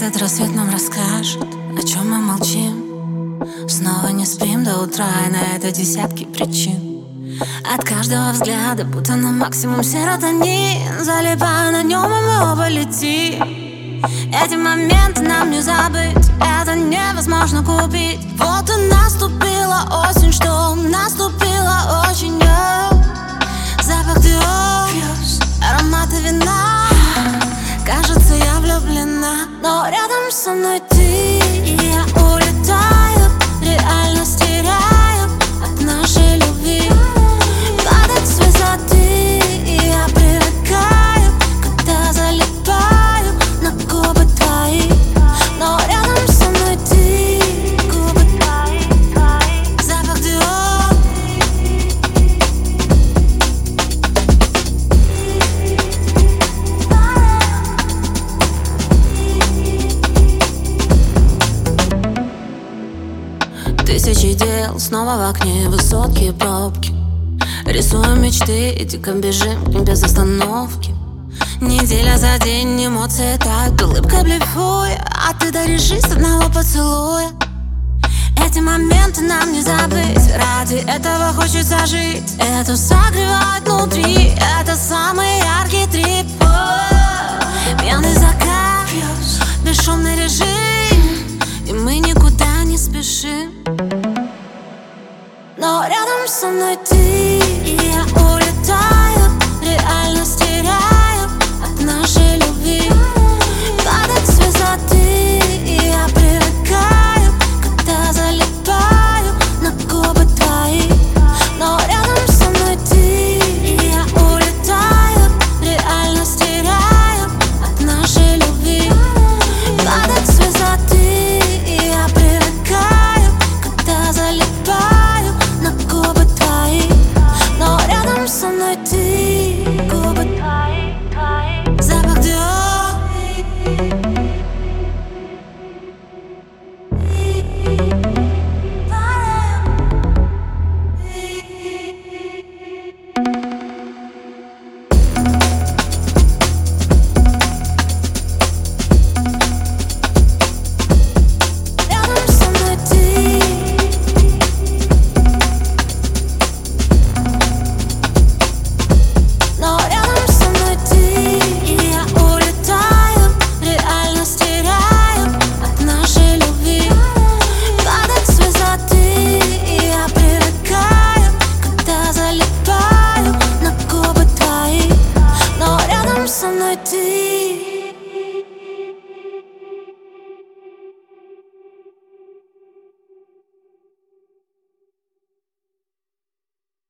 Этот рассвет нам расскажет, о чем мы молчим. Снова не спим до утра, и на это десятки причин. От каждого взгляда, будто на максимум серотонин. Залипая на нем, и мы оба летим. Эти моменты нам не забыть, это невозможно купить. Вот и наступила осень, что наступила очень. Запах Dior, ароматы вина. Кажется, я влюблена, но рядом со мной ты. И я улетаю, реальность теряю от нашей любви. Падать с высоты, и я привыкаю, когда залипаю на губы твои. Но рядом со мной ты, губы твои, запах Dior. Тысячи дел, снова в окне высотки и пробки. Рисуем мечты и дико бежим без остановки. Неделя за день, эмоции тают, улыбкой блефуя, а ты даришь жизнь одного поцелуя. Эти моменты нам не забыть, ради этого хочется жить. Это согревает внутри, это самый яркий трип. Пьяный закат, бесшумный режим, и мы никуда не спешим. Но рядом со мной ты.